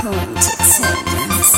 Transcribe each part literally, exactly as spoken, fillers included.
Poetic Sadness.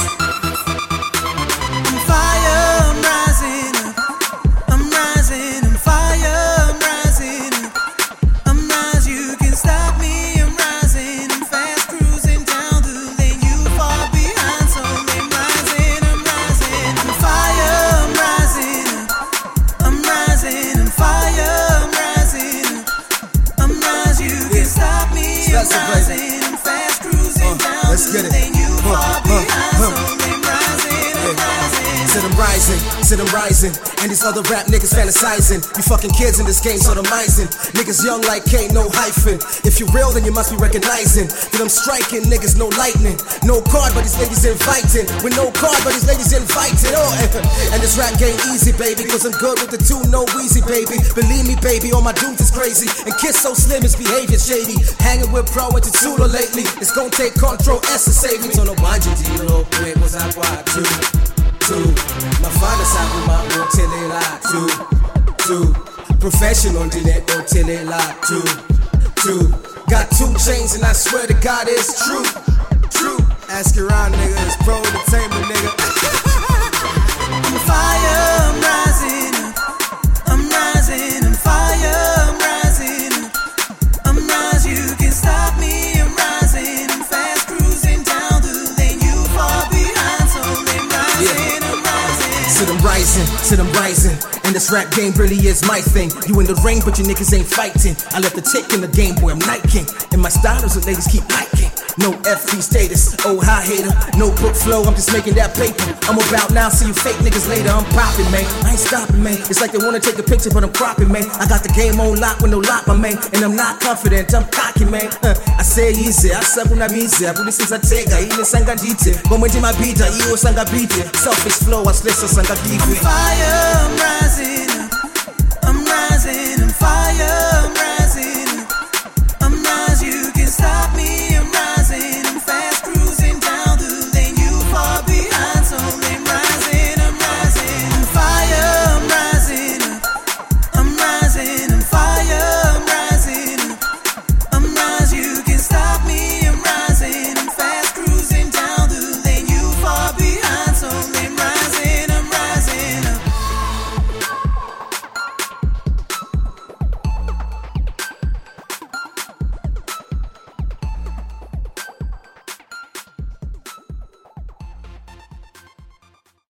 I'm fire, I'm rising up. I'm rising, I'm fire, I'm rising up. I'm rising, you can stop me. I'm rising, I'm fast cruising down the lane. You far behind, so I'm rising, I'm rising. I'm fire, I'm rising up. I'm rising, I'm fire, I'm rising up. I'm rising, you can stop me. I'm rising, I'm fast cruising down the lane. You far behind, so I'm rising, I'm rising. Said I'm rising, said I'm rising, and these other rap niggas fantasizing. You fucking kids in this game sodomizing. Niggas young like K, no hyphen. If you real, then you must be recognizing that I'm striking niggas, no lightning. No card, but these ladies inviting. With no card, but these ladies inviting. Oh, and this rap game easy, baby, cause I'm good with the two, no easy, baby. Believe me, baby, all my dudes is crazy. And Kiss so slim, his behavior shady. Hanging with Pro and Tula lately. It's gonna take control S to save me. So no budget, you know, quick, was I quiet too? Mafana sabu ma otelela tu tu professional ndine otelela tu tu got two chains and I swear to God it's true true. Ask around, nigga, it's Pro Entertainment, nigga. I'm fire, I'm rising up. I'm rising, I'm fire, I'm rising up. I'm rising, you can stop me. I'm rising, I'm fast cruising down the lane. You far behind, so I'm rising. Said I'm rising, said I'm rising, and this rap game really is my thing. You in the ring, but your niggas ain't fighting. I left the tick in the game, boy, I'm Night King. And my style is what ladies keep liking. No F B status, oh high hater. No book flow, I'm just making that paper. I'm about now, see you fake niggas later. I'm popping, man, I ain't stopping, man. It's like they wanna take a picture, but I'm cropping, man. I got the game on lock with no lock, my man. And I'm not confident, I'm cocky, man. uh, I say easy, I sabu na busy. I put this is a tega, ile sanga jite. But when my beat, you sanga beat it. Selfish flow, I slip sanga give I'm it. fire, I'm rising up. I'm rising, I'm fire.